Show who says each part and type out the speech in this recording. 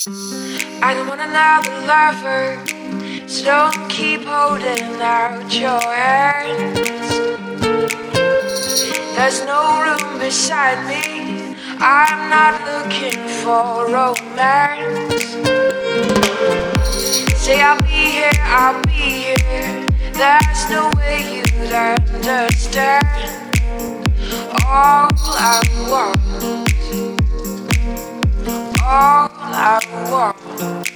Speaker 1: I don't want another lover, so don't keep holding out your hands. There's no room beside me, I'm not looking for romance. Say I'll be here, I'll be here, there's no way you'd understand. All I want, all I want.